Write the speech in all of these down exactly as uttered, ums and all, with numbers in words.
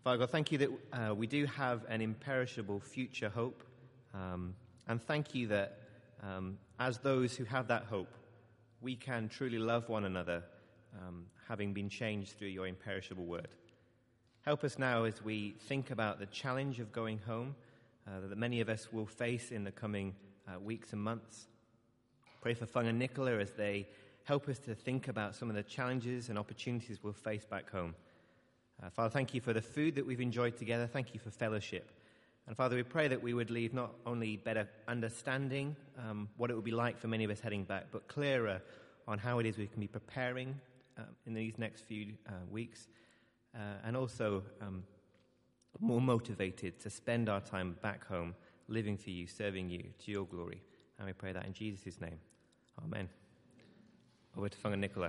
Father God, thank you that uh, we do have an imperishable future hope. Um, and thank you that um, as those who have that hope, we can truly love one another, um, having been changed through your imperishable word. Help us now as we think about the challenge of going home uh, that many of us will face in the coming uh, weeks and months. Pray for Fung and Nicola as they help us to think about some of the challenges and opportunities we'll face back home. Uh, Father, thank you for the food that we've enjoyed together. Thank you for fellowship. And Father, we pray that we would leave not only better understanding um, what it would be like for many of us heading back, but clearer on how it is we can be preparing uh, in these next few uh, weeks, uh, and also um, more motivated to spend our time back home, living for you, serving you, to your glory. And we pray that in Jesus' name. Amen. Over to Fung and Nicola.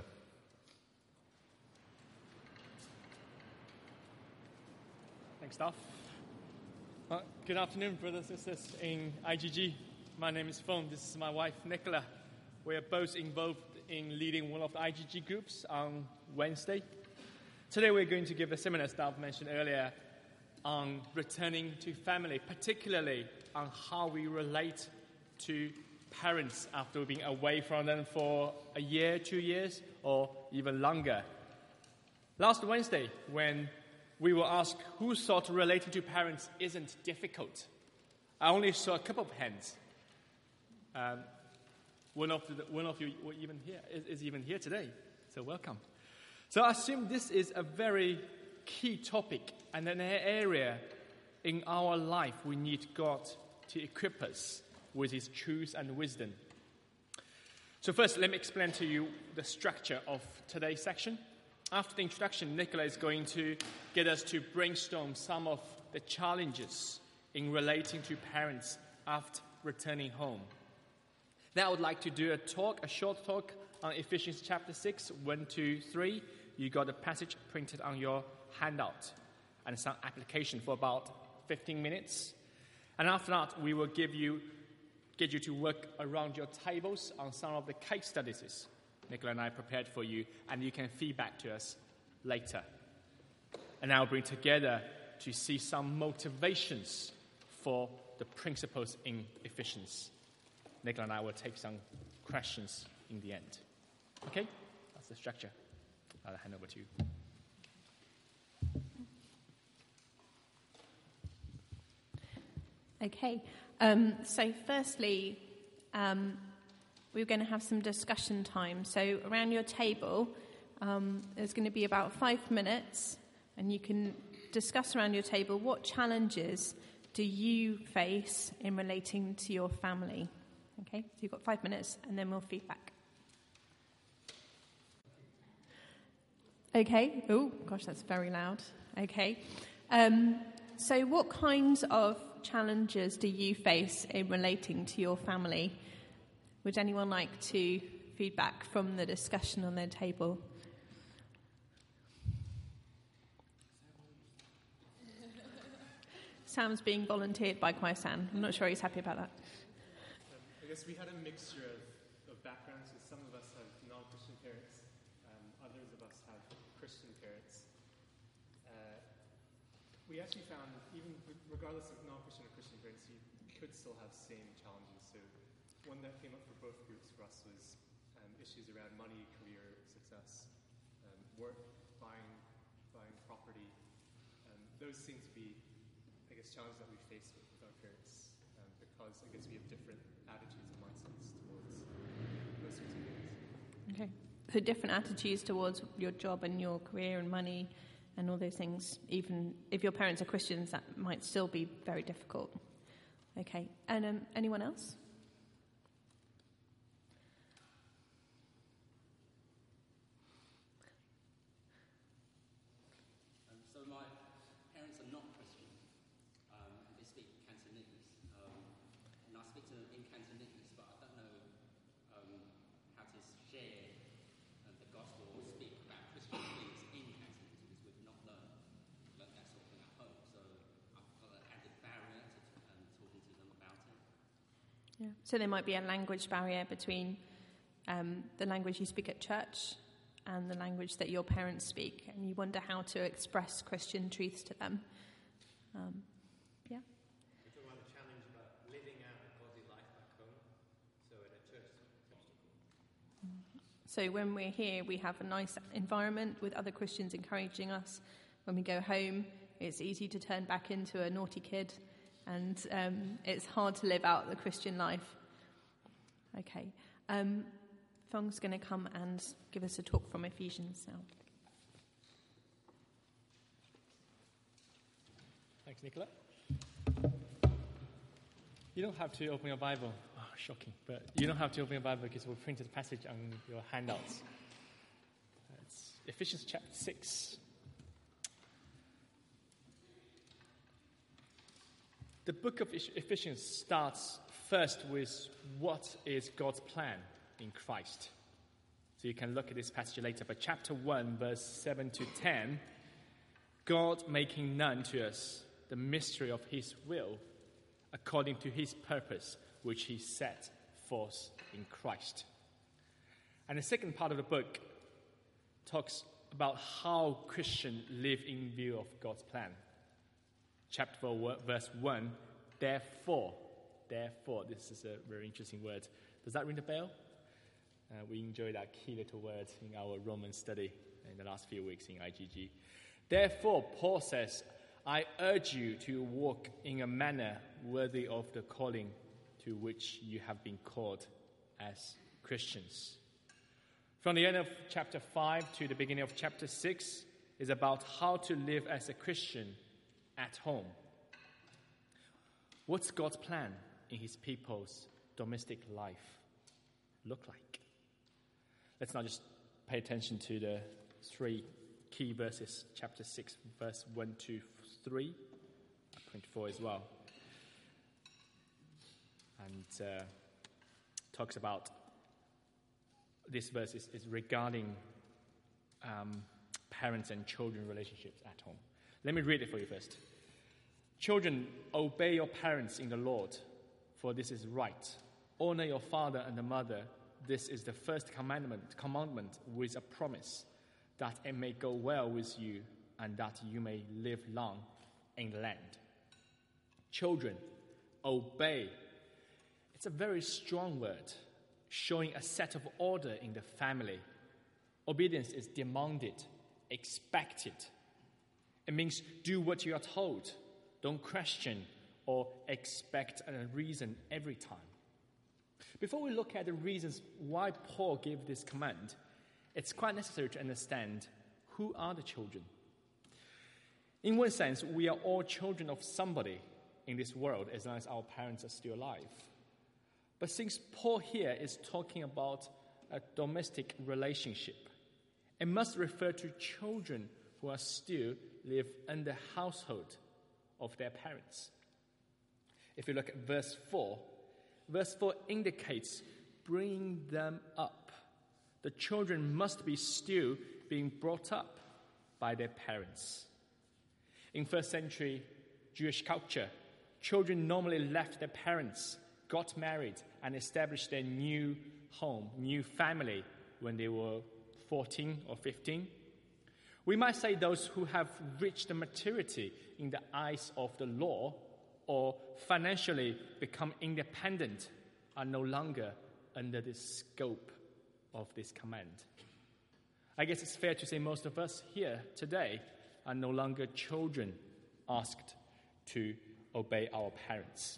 Thanks, Staff. Uh, good afternoon, brothers and sisters in I G G. My name is Fung. This is my wife, Nicola. We are both involved in leading one of the I G G groups on Wednesday. Today we're going to give a seminar, as Staff mentioned earlier, on returning to family, particularly on how we relate to parents after being away from them for a year, two years, or even longer. Last Wednesday, when we were asked who thought relating to parents isn't difficult, I only saw a couple of hands. Um, one of the, one of you were even here is, is even here today, so welcome. So I assume this is a very key topic and an area in our life we need God to equip us with His truth and wisdom. So first, let me explain to you the structure of today's section. After the introduction, Nicola is going to get us to brainstorm some of the challenges in relating to parents after returning home. Then I would like to do a talk, a short talk on Ephesians chapter six, one to three. You got a passage printed on your handout and some application for about fifteen minutes. And after that, we will give you, get you to work around your tables on some of the case studies Nicola and I prepared for you, and you can feedback to us later. And I will bring together to see some motivations for the principles in Ephesians. Nicola and I will take some questions in the end. Okay? That's the structure. I'll hand over to you. Okay. Um, so firstly, um, we're going to have some discussion time. So around your table, um, there's going to be about five minutes, and you can discuss around your table what challenges do you face in relating to your family. Okay, so you've got five minutes, and then we'll feedback. Okay. Oh, gosh, that's very loud. Okay. Um, so what kinds of challenges do you face in relating to your family? Would anyone like to feedback from the discussion on their table? Sam's being volunteered by Kwai-san. I'm not sure he's happy about that. I guess we had a mixture of, of backgrounds. So some of us have non-Christian parents, um, others of us have Christian parents. Uh, we actually found, even regardless of non-Christian or Christian parents, you could still have same challenges. So one that came up for both groups for us was um, issues around money, career, success, um, work, buying, buying property. Um, those seem to be, I guess, challenges that we face with, with our parents um, because I guess we have different attitudes and mindsets towards those sorts of things. Okay. So different attitudes towards your job and your career and money and all those things. Even if your parents are Christians, that might still be very difficult. Okay. And um, anyone else? Yeah. So there might be a language barrier between um, the language you speak at church and the language that your parents speak, and you wonder how to express Christian truths to them. Um, yeah. We talk about the challenge about living out a godly life back home, so in a church obstacle. So when we're here, we have a nice environment with other Christians encouraging us. When we go home, it's easy to turn back into a naughty kid, and um, it's hard to live out the Christian life. Okay. Um, Fong's going to come and give us a talk from Ephesians now. Thanks, Nicola. You don't have to open your Bible. Oh, shocking. But you don't have to open your Bible because we'll print the passage on your handouts. It's Ephesians chapter six. The book of Ephesians starts first with what is God's plan in Christ. So you can look at this passage later. But chapter one, verse seven to ten, God making known to us the mystery of his will according to his purpose, which he set forth in Christ. And the second part of the book talks about how Christians live in view of God's plan. Chapter four, verse one, therefore, therefore, this is a very interesting word. Does that ring the bell? Uh, we enjoyed that key little word in our Roman study in the last few weeks in I G G. Therefore, Paul says, I urge you to walk in a manner worthy of the calling to which you have been called as Christians. From the end of chapter five to the beginning of chapter six is about how to live as a Christian at home. What's God's plan in his people's domestic life look like? Let's now just pay attention to the three key verses, chapter six, verse one to three, twenty-four as well. And uh, talks about, this verse is, is regarding um, parents and children relationships at home. Let me read it for you first. Children, obey your parents in the Lord, for this is right. Honor your father and the mother. This is the first commandment, commandment with a promise, that it may go well with you and that you may live long in the land. Children, obey. It's a very strong word, showing a set of order in the family. Obedience is demanded, expected. It means do what you are told. Don't question or expect a reason every time. Before we look at the reasons why Paul gave this command, it's quite necessary to understand who are the children. In one sense, we are all children of somebody in this world as long as our parents are still alive. But since Paul here is talking about a domestic relationship, it must refer to children who are still live in the household of their parents. If you look at verse four, verse four indicates bringing them up. The children must be still being brought up by their parents. In first century Jewish culture, children normally left their parents, got married, and established their new home, new family when they were fourteen or fifteen. We might say those who have reached the maturity in the eyes of the law or financially become independent are no longer under the scope of this command. I guess it's fair to say most of us here today are no longer children asked to obey our parents.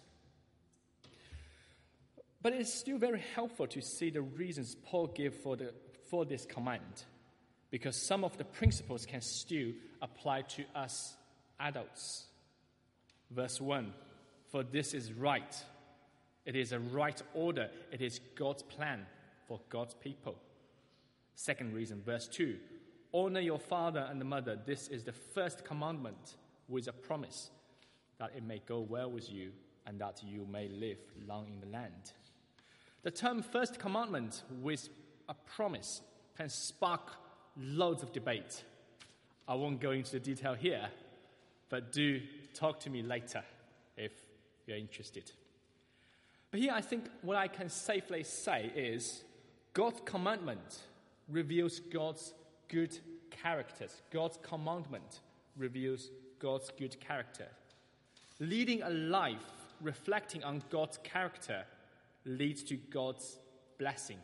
But it's still very helpful to see the reasons Paul gave for, the, for this command, because some of the principles can still apply to us adults. Verse one, for this is right. It is a right order. It is God's plan for God's people. Second reason, verse two, honor your father and mother. This is the first commandment with a promise that it may go well with you and that you may live long in the land. The term first commandment with a promise can spark loads of debate. I won't go into the detail here, but do talk to me later if you're interested. But here I think what I can safely say is God's commandment reveals God's good characters. God's commandment reveals God's good character. Leading a life reflecting on God's character leads to God's blessing.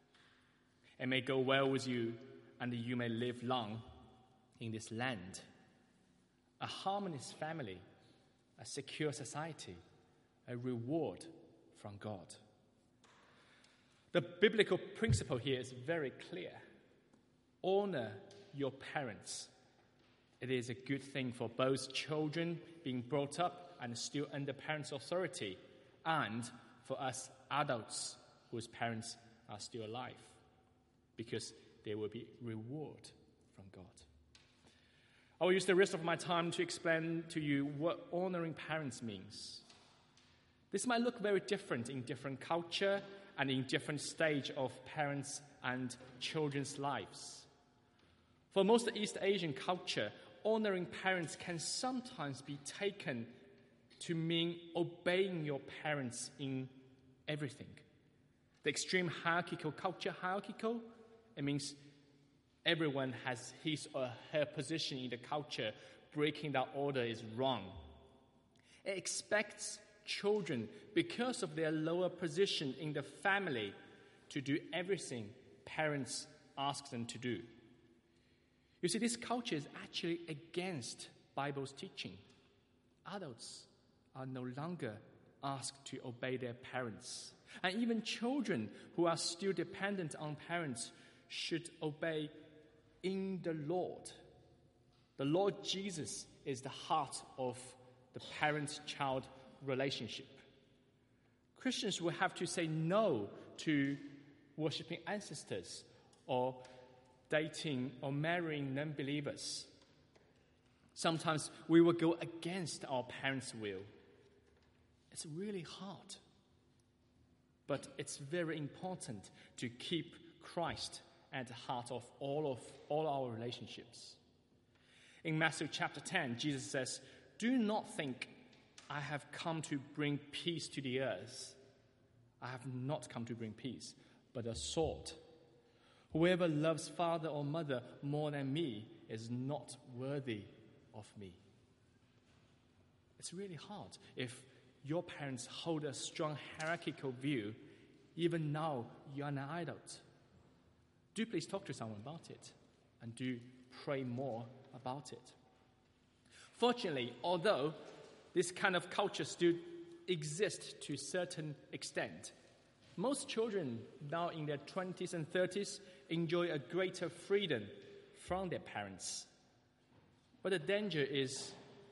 It may go well with you, and you may live long in this land. A harmonious family, a secure society, a reward from God. The biblical principle here is very clear. Honor your parents. It is a good thing for both children being brought up and still under parents' authority, and for us adults whose parents are still alive, because there will be reward from God. I will use the rest of my time to explain to you what honoring parents means. This might look very different in different culture and in different stage of parents' and children's lives. For most East Asian culture, honoring parents can sometimes be taken to mean obeying your parents in everything. The extreme hierarchical culture, hierarchical, it means everyone has his or her position in the culture. Breaking that order is wrong. It expects children, because of their lower position in the family, to do everything parents ask them to do. You see, this culture is actually against Bible's teaching. Adults are no longer asked to obey their parents. And even children who are still dependent on parents should obey in the Lord. The Lord Jesus is the heart of the parent-child relationship. Christians will have to say no to worshipping ancestors or dating or marrying non-believers. Sometimes we will go against our parents' will. It's really hard. But it's very important to keep Christ at the heart of all of all our relationships. In Matthew chapter ten, Jesus says, "Do not think I have come to bring peace to the earth. I have not come to bring peace, but a sword. Whoever loves father or mother more than me is not worthy of me." It's really hard. If your parents hold a strong hierarchical view, even now you're an adult, do please talk to someone about it, and do pray more about it. Fortunately, although this kind of culture still exists to a certain extent, most children now in their twenties and thirties enjoy a greater freedom from their parents. But the danger is,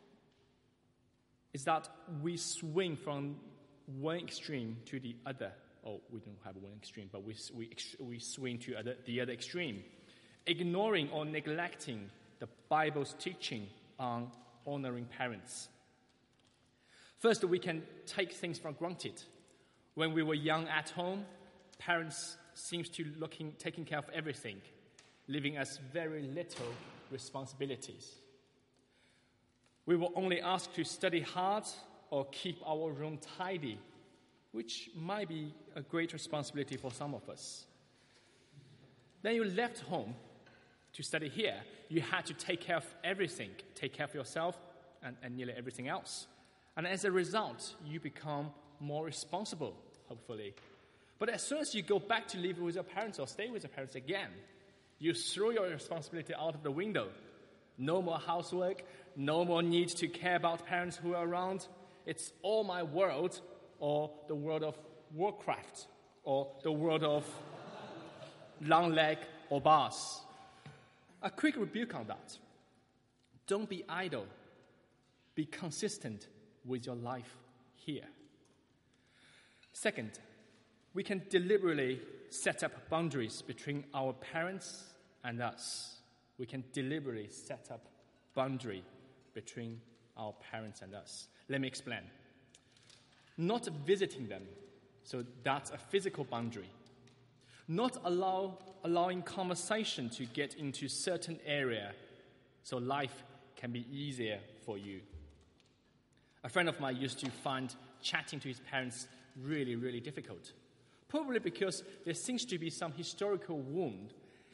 is that we swing from one extreme to the other. Oh, we don't have one extreme, but we, we, we swing to other, the other extreme, ignoring or neglecting the Bible's teaching on honoring parents. First, we can take things for granted. When we were young at home, parents seems to looking taking care of everything, leaving us very little responsibilities. We were only asked to study hard or keep our room tidy, which might be a great responsibility for some of us. Then you left home to study here. You had to take care of everything, take care of yourself and, and nearly everything else. And as a result, you become more responsible, hopefully. But as soon as you go back to live with your parents or stay with your parents again, you throw your responsibility out of the window. No more housework, no more need to care about parents who are around. It's all my world, or the world of Warcraft, or the world of long leg or bars. A quick rebuke on that. Don't be idle. Be consistent with your life here. Second, we can deliberately set up boundaries between our parents and us. We can deliberately set up boundary between our parents and us. Let me explain. Not visiting them, so that's a physical boundary. Not allow, allowing conversation to get into certain area, so life can be easier for you. A friend of mine used to find chatting to his parents really, really difficult. Probably because there seems to be some historical wound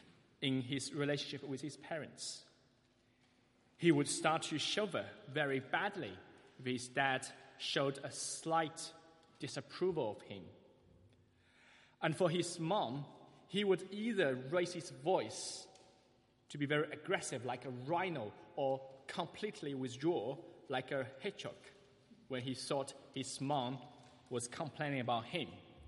in his relationship with his parents. He would start to shiver very badly if his dad showed a slight disapproval of him. And for his mom, he would either raise his voice to be very aggressive like a rhino or completely withdraw like a hedgehog when he thought his mom was complaining about him.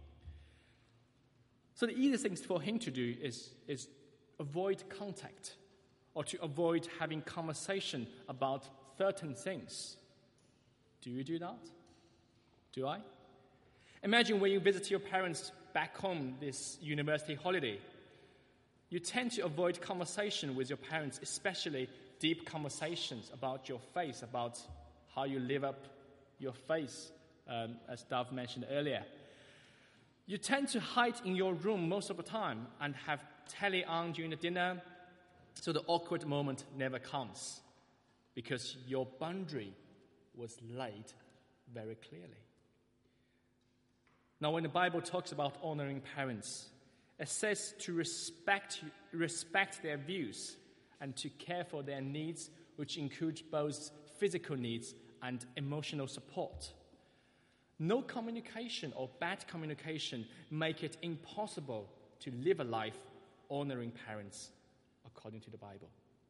So the easiest thing for him to do is, is avoid contact or to avoid having conversation about certain things. Do you do that? Do I? Imagine when you visit your parents back home this university holiday. You tend to avoid conversation with your parents, especially deep conversations about your faith, about how you live up your faith, um, as Dov mentioned earlier. You tend to hide in your room most of the time and have telly on during the dinner, so the awkward moment never comes because your boundary was laid very clearly. Now, when the Bible talks about honoring parents, it says to respect, respect their views and to care for their needs, which include both physical needs and emotional support. No communication or bad communication make it impossible to live a life honoring parents according to the Bible.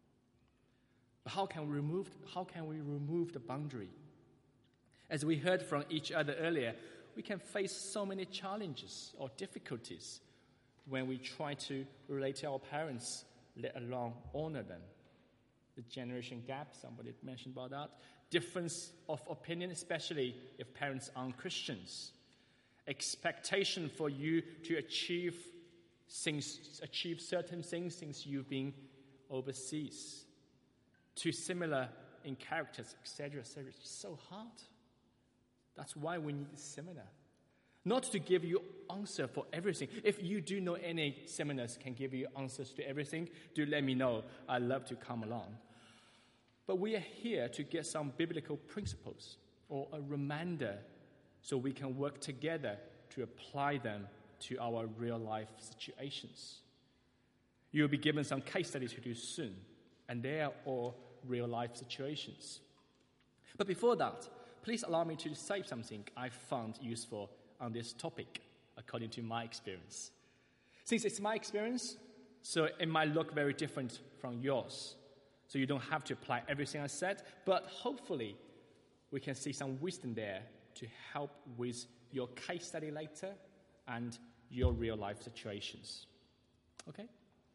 But how can we remove, how can we remove the boundary? As we heard from each other earlier, we can face so many challenges or difficulties when we try to relate to our parents, let alone honor them. The generation gap, somebody mentioned about that. Difference of opinion, especially if parents aren't Christians. Expectation for you to achieve things, achieve certain things since you've been overseas. Too similar in characters, et cetera, et cetera. It's so hard. That's why we need a seminar. Not to give you answer for everything. If you do know any seminars can give you answers to everything, do let me know. I'd love to come along. But we are here to get some biblical principles or a reminder so we can work together to apply them to our real-life situations. You'll be given some case studies to do soon, and they are all real-life situations. But before that, please allow me to say something I found useful on this topic, according to my experience. Since it's my experience, so it might look very different from yours. So you don't have to apply everything I said, but hopefully we can see some wisdom there to help with your case study later and your real-life situations. Okay?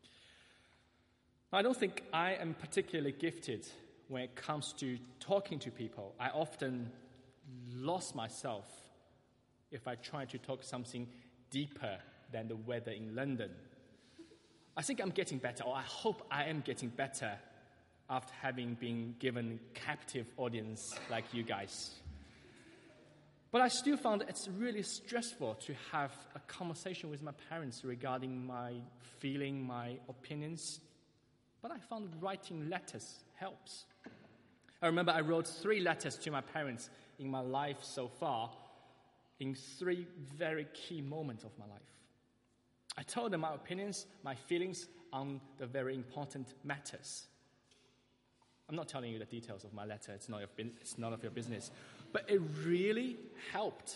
I don't think I am particularly gifted when it comes to talking to people. I often lost myself if I try to talk something deeper than the weather in London. I think I'm getting better, or I hope I am getting better after having been given captive audience like you guys. But I still found it's really stressful to have a conversation with my parents regarding my feeling, my opinions. But I found writing letters helps. I remember I wrote three letters to my parents in my life so far, in three very key moments of my life. I told them my opinions, my feelings on the very important matters. I'm not telling you the details of my letter. It's not, it's none of your business. But it really helped.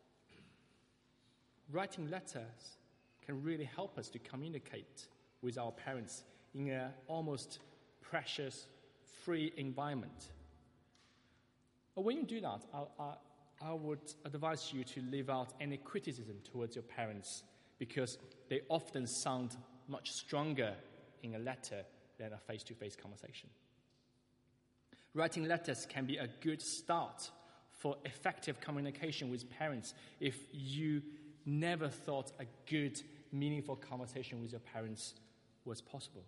Writing letters can really help us to communicate with our parents in an almost precious, free environment. But when you do that, I, I, I would advise you to leave out any criticism towards your parents because they often sound much stronger in a letter than a face-to-face conversation. Writing letters can be a good start for effective communication with parents if you never thought a good, meaningful conversation with your parents was possible.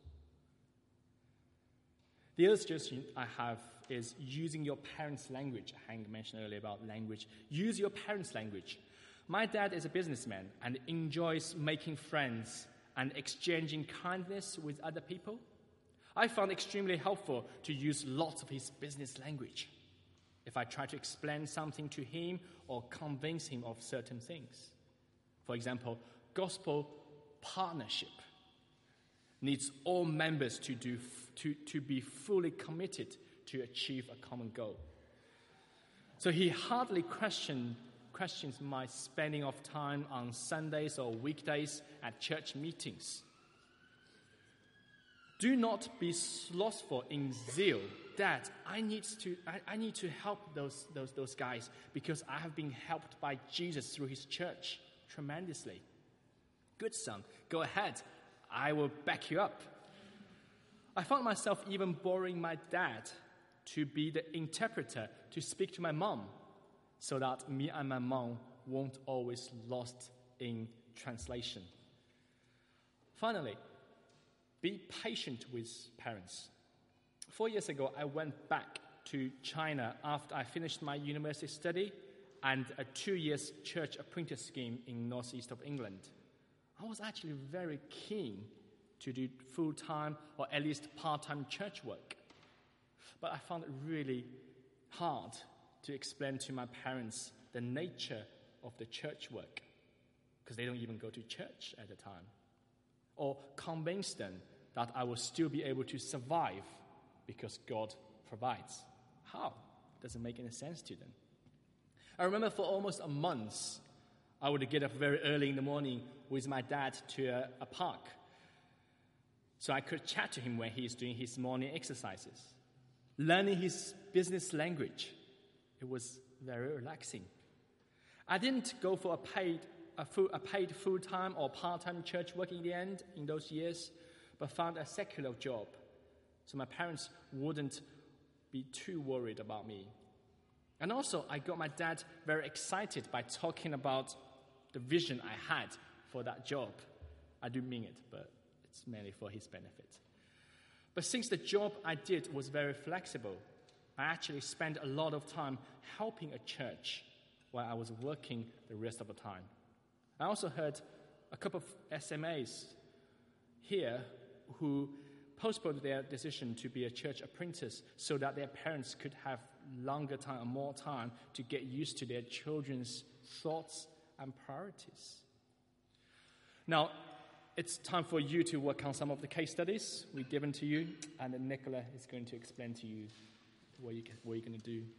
The other suggestion I have is using your parents' language. Hank mentioned earlier about language. Use your parents' language. My dad is a businessman and enjoys making friends and exchanging kindness with other people. I found it extremely helpful to use lots of his business language if I try to explain something to him or convince him of certain things. For example, gospel partnership. needs all members to, do, to, to be fully committed to achieve a common goal. So he hardly question, questions my spending of time on Sundays or weekdays at church meetings. Do not be slothful in zeal. Dad, I need to, I, I need to help those, those, those guys because I have been helped by Jesus through his church tremendously. Good son, go ahead. I will back you up. I found myself even borrowing my dad to be the interpreter to speak to my mom so that me and my mom won't always lost in translation. Finally, be patient with parents. Four years ago, I went back to China after I finished my university study and a two years church apprentice scheme in northeast of England. I was actually very keen to do full-time or at least part-time church work. But I found it really hard to explain to my parents the nature of the church work because they don't even go to church at the time. Or convince them that I will still be able to survive because God provides. How? Doesn't make any sense to them. I remember for almost a month, I would get up very early in the morning with my dad to a, a park so I could chat to him when he's doing his morning exercises, learning his business language. It was very relaxing. I didn't go for a paid, a, full, a paid full-time or part-time church work in the end in those years, but found a secular job so my parents wouldn't be too worried about me. And also, I got my dad very excited by talking about the vision I had for that job. I do mean it, but it's mainly for his benefit. But since the job I did was very flexible, I actually spent a lot of time helping a church while I was working the rest of the time. I also heard a couple of S M As here who postponed their decision to be a church apprentice so that their parents could have longer time or more time to get used to their children's thoughts and priorities. Now, it's time for you to work on some of the case studies we've given to you, and then Nicola is going to explain to you what, you can, what you're going to do.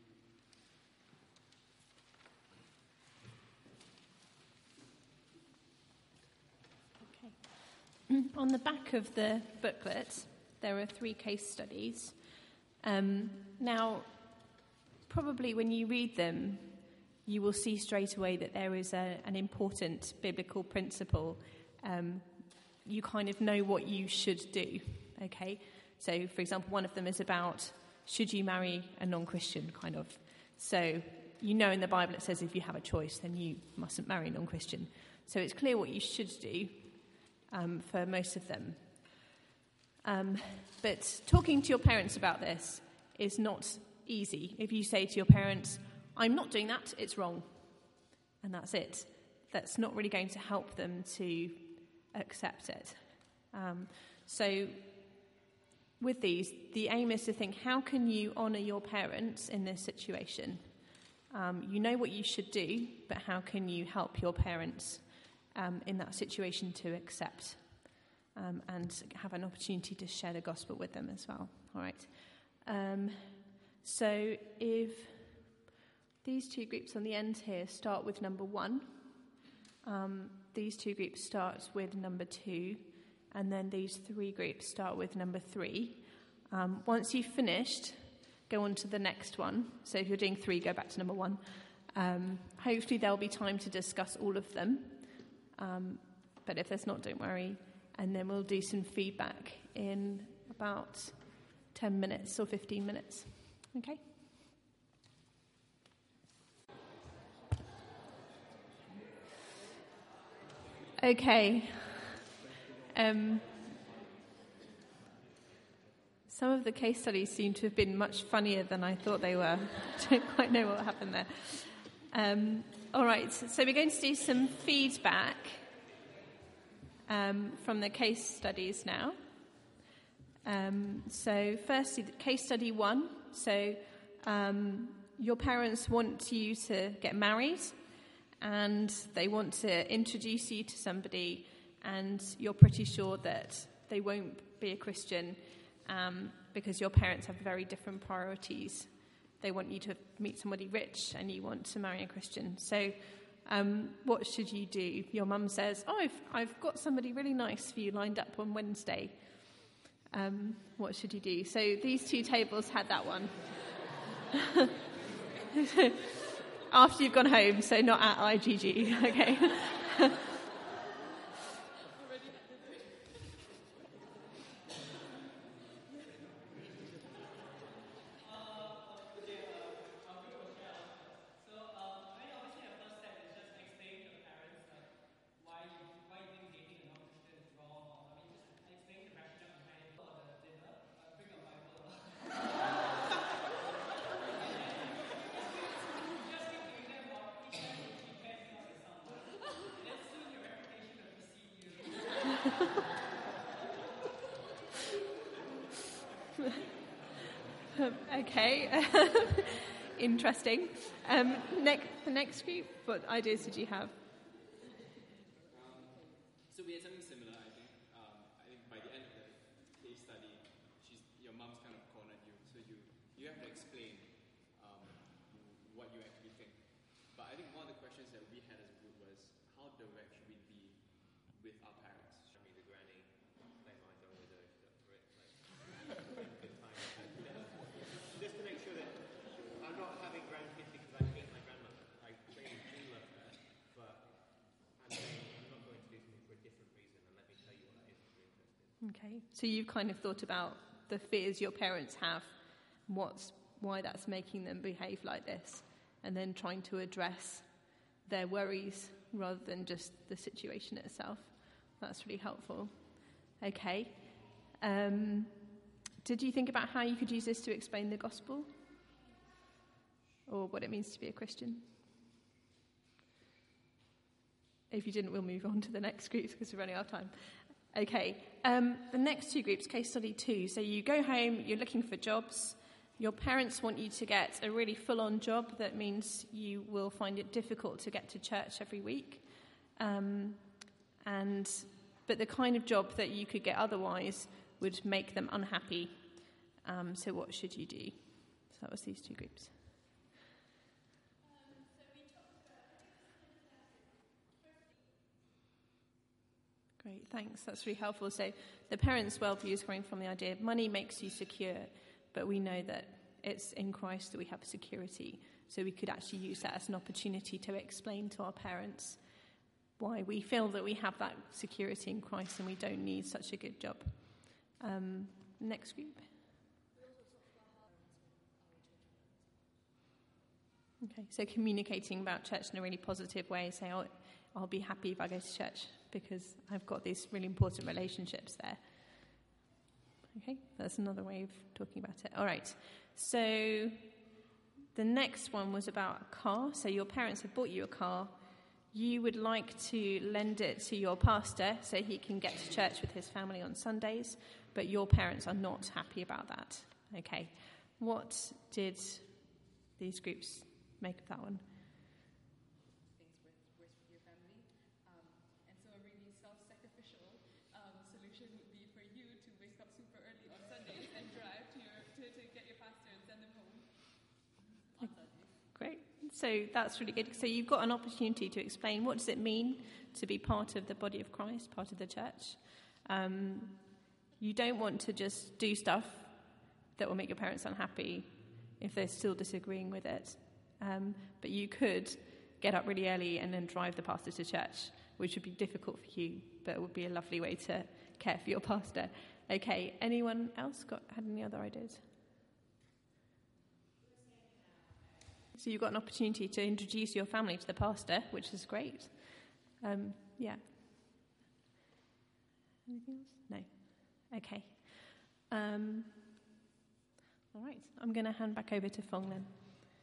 Okay. On the back of the booklet, there are three case studies. Um, now, probably when you read them, you will see straight away that there is a, an important biblical principle. Um, you kind of know what you should do, okay? So, for example, one of them is about, should you marry a non-Christian, kind of. So, you know in the Bible it says if you have a choice, then you mustn't marry a non-Christian. So it's clear what you should do um, for most of them. Um, but talking to your parents about this is not easy. If you say to your parents, I'm not doing that, it's wrong. And that's it. That's not really going to help them to accept it. Um, so with these, the aim is to think, how can you honour your parents in this situation? Um, you know what you should do, but how can you help your parents um, in that situation to accept um, and have an opportunity to share the gospel with them as well? All right. Um, so if these two groups on the end here start with number one, um, these two groups start with number two, and then these three groups start with number three. Um, once you've finished, go on to the next one. So if you're doing three, go back to number one. Um, hopefully there'll be time to discuss all of them. Um, but if there's not, don't worry. And then we'll do some feedback in about ten minutes or fifteen minutes. Okay? Okay. Um, some of the case studies seem to have been much funnier than I thought they were. I don't quite know what happened there. Um, all right, so we're going to do some feedback um, from the case studies now. Um, so firstly, case study one. So um, your parents want you to get married, and they want to introduce you to somebody, and you're pretty sure that they won't be a Christian um, because your parents have very different priorities. They want you to meet somebody rich and you want to marry a Christian. So um, what should you do? Your mum says, oh, I've, I've got somebody really nice for you lined up on Wednesday. Um, what should you do? So these two tables had that one. After you've gone home, so not at I G G, okay? Okay, interesting. Um, next, the next group, what ideas did you have? So we had something similar, I think. Um, I think by the end of the case study, she's, your mom's kind of cornered you, so you, you have to explain um, what you actually think. But I think one of the questions that we had as a group was, how direct should we be with our parents? Show me the granny, play mahjong with her, like, good time. Just to make sure that I'm not having grandkids because I hate my grandmother. I really do love her, but I'm, saying I'm not going to do something for a different reason, and let me tell you what that is if you're interested. Okay, so you've kind of thought about the fears your parents have, what's why that's making them behave like this, and then trying to address their worries rather than just the situation itself. That's really helpful. Okay. Um, did you think about how you could use this to explain the gospel? Or what it means to be a Christian? If you didn't, we'll move on to the next groups because we're running out of time. Okay. Um, the next two groups, case study two. So you go home, you're looking for jobs. Your parents want you to get a really full-on job that means you will find it difficult to get to church every week. Um, and but the kind of job that you could get otherwise would make them unhappy. Um, so what should you do? So that was these two groups. Great, thanks. That's really helpful. So the parents' worldview is coming from the idea money makes you secure, but we know that it's in Christ that we have security. So we could actually use that as an opportunity to explain to our parents why we feel that we have that security in Christ and we don't need such a good job. Um, next group. Okay, so communicating about church in a really positive way, say, oh, I'll be happy if I go to church because I've got these really important relationships there. Okay, that's another way of talking about it. All right, so the next one was about a car. So your parents have bought you a car. You would like to lend it to your pastor so he can get to church with his family on Sundays, but your parents are not happy about that. Okay, what did these groups make of that one? Things with, with your family. Um, and so a really self-sacrificial um, solution would be for you to wake up super early on Sundays and drive to, your, to, to get your pastor and send them home on Sundays. Great. So that's really good. So you've got an opportunity to explain what does it mean to be part of the body of Christ, part of the church. Um, you don't want to just do stuff that will make your parents unhappy if they're still disagreeing with it. Um, but you could get up really early and then drive the pastor to church, which would be difficult for you, but it would be a lovely way to care for your pastor. Okay, anyone else got had any other ideas? So you've got an opportunity to introduce your family to the pastor, which is great. Um, yeah. Anything else? No. Okay. Um, all right. I'm going to hand back over to Fong then.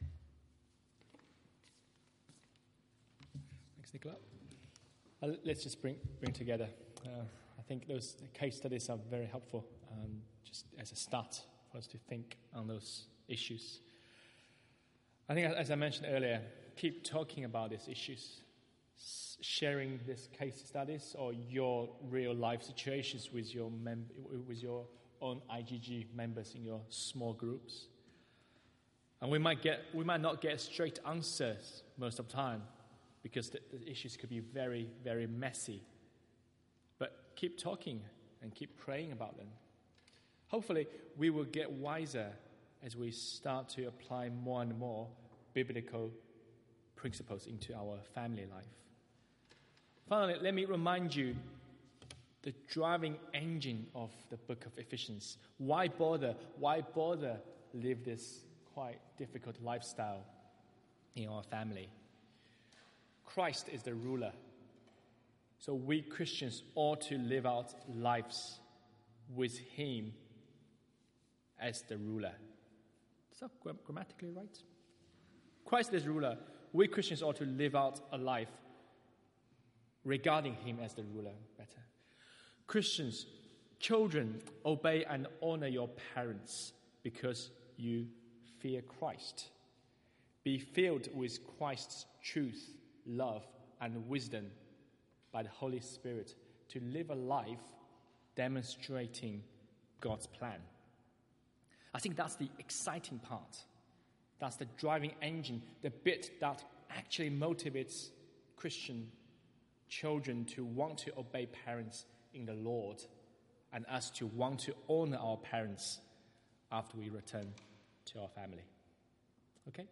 Thanks, Nicola. Uh, let's just bring bring together. Uh, I think those case studies are very helpful, um, just as a start for us to think on those issues. I think, as I mentioned earlier, keep talking about these issues. s- sharing these case studies or your real life situations with your mem- with your own I G G members in your small groups. And we might get we might not get straight answers most of the time because the, the issues could be very, very messy. But keep talking and keep praying about them. Hopefully, we will get wiser as we start to apply more and more biblical principles into our family life. Finally, let me remind you the driving engine of the book of Ephesians. Why bother? Why bother live this quite difficult lifestyle in our family? Christ is the ruler. So we Christians ought to live out lives with Him as the ruler. Is that gra- grammatically right? Christ is ruler. We Christians ought to live out a life regarding Him as the ruler better. Christians, children, obey and honor your parents because you fear Christ. Be filled with Christ's truth, love, and wisdom by the Holy Spirit to live a life demonstrating God's plan. I think that's the exciting part. That's the driving engine, the bit that actually motivates Christian children to want to obey parents in the Lord and us to want to honor our parents after we return to our family. Okay?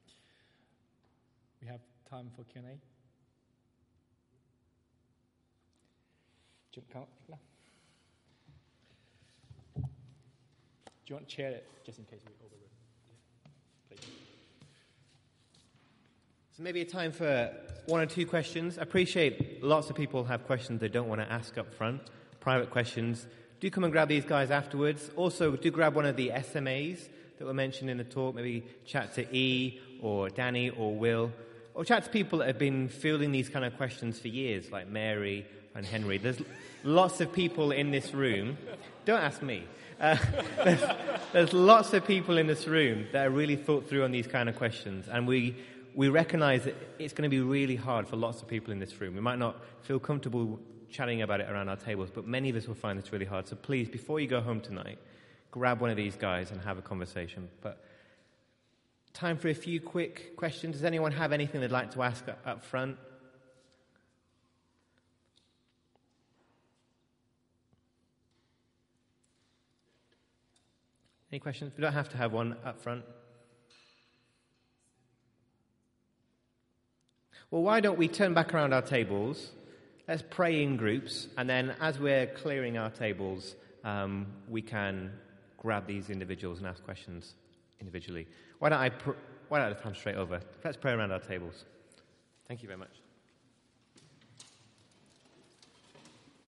We have time for Q and A. Do you want to come? Do you want to chair it just in case we overrun? Yeah. Please. So maybe a time for one or two questions. I appreciate lots of people have questions they don't want to ask up front, private questions. Do come and grab these guys afterwards. Also, do grab one of the S M As that were mentioned in the talk. Maybe chat to E or Danny or Will. Or chat to people that have been fielding these kind of questions for years, like Mary and Henry. There's lots of people in this room. Don't ask me. Uh, there's, there's lots of people in this room that are really thought through on these kind of questions. And we, we recognize that it's going to be really hard for lots of people in this room. We might not feel comfortable chatting about it around our tables, but many of us will find this really hard. So please, before you go home tonight, grab one of these guys and have a conversation. But time for a few quick questions. Does anyone have anything they'd like to ask up, up front? Any questions? We don't have to have one up front. Well, why don't we turn back around our tables? Let's pray in groups, and then as we're clearing our tables, um, we can grab these individuals and ask questions individually. Why don't I? Pr- why don't I come straight over? Let's pray around our tables. Thank you very much.